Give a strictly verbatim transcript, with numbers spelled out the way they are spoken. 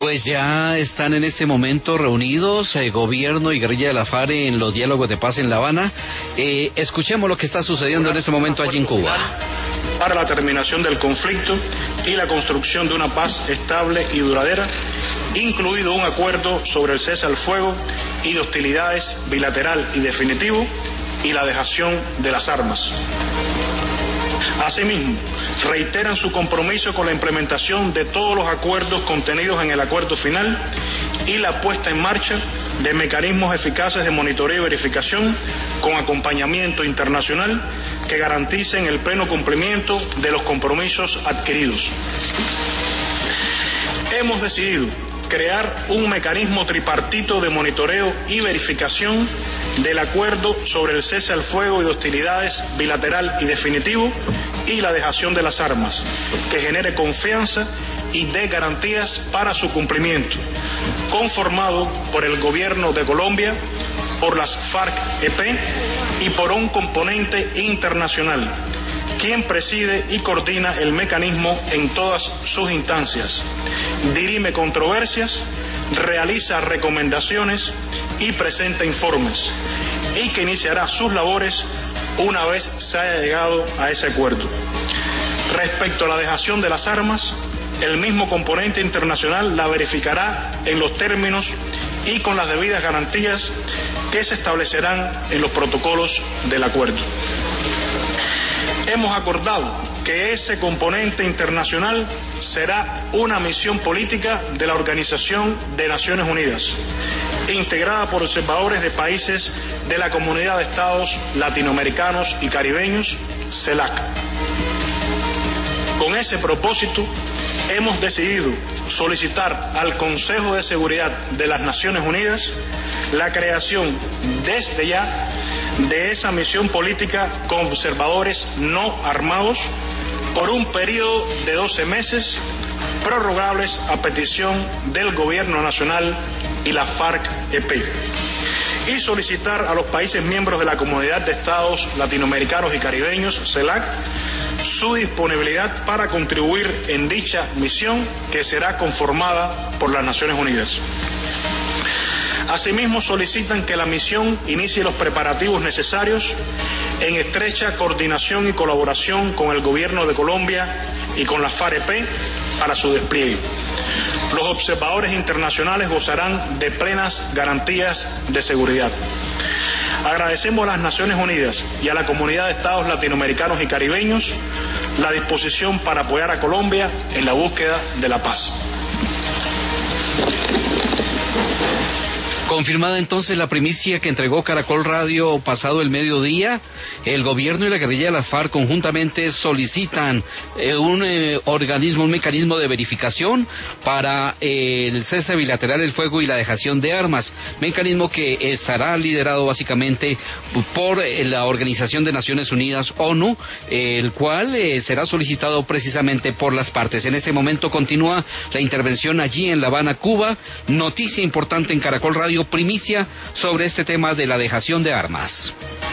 Pues ya están en este momento reunidos eh, gobierno y guerrilla de la FARC en los diálogos de paz en La Habana. Eh, escuchemos lo que está sucediendo en este momento allí en Cuba. Para la terminación del conflicto y la construcción de una paz estable y duradera, incluido un acuerdo sobre el cese al fuego y de hostilidades bilateral y definitivo y la dejación de las armas. Asimismo, reiteran su compromiso con la implementación de todos los acuerdos contenidos en el acuerdo final y la puesta en marcha de mecanismos eficaces de monitoreo y verificación con acompañamiento internacional que garanticen el pleno cumplimiento de los compromisos adquiridos. Hemos decidido crear un mecanismo tripartito de monitoreo y verificación del acuerdo sobre el cese al fuego y de hostilidades bilateral y definitivo y la dejación de las armas, que genere confianza y dé garantías para su cumplimiento, conformado por el gobierno de Colombia, por las FARC-E P y por un componente internacional, quien preside y coordina el mecanismo en todas sus instancias, dirime controversias, realiza recomendaciones y presenta informes, y que iniciará sus labores una vez se haya llegado a ese acuerdo. Respecto a la dejación de las armas, el mismo componente internacional la verificará en los términos y con las debidas garantías que se establecerán en los protocolos del acuerdo. Hemos acordado que ese componente internacional será una misión política de la Organización de Naciones Unidas, integrada por observadores de países de la Comunidad de Estados Latinoamericanos y Caribeños, CELAC. Con ese propósito, hemos decidido solicitar al Consejo de Seguridad de las Naciones Unidas la creación desde ya de esa misión política con observadores no armados por un periodo de doce meses, prorrogables a petición del Gobierno Nacional y la FARC-E P, y solicitar a los países miembros de la Comunidad de Estados Latinoamericanos y Caribeños, CELAC, su disponibilidad para contribuir en dicha misión que será conformada por las Naciones Unidas. Asimismo, solicitan que la misión inicie los preparativos necesarios en estrecha coordinación y colaboración con el Gobierno de Colombia y con la FARC-E P para su despliegue. Los observadores internacionales gozarán de plenas garantías de seguridad. Agradecemos a las Naciones Unidas y a la Comunidad de Estados Latinoamericanos y Caribeños la disposición para apoyar a Colombia en la búsqueda de la paz. Confirmada entonces la primicia que entregó Caracol Radio pasado el mediodía, el gobierno y la guerrilla de las FARC conjuntamente solicitan eh, un eh, organismo, un mecanismo de verificación para eh, el cese bilateral del fuego y la dejación de armas, mecanismo que estará liderado básicamente por eh, la Organización de Naciones Unidas, ONU, eh, el cual eh, será solicitado precisamente por las partes. En este momento continúa la intervención allí en La Habana, Cuba. Noticia importante en Caracol Radio, primicia sobre este tema de la dejación de armas.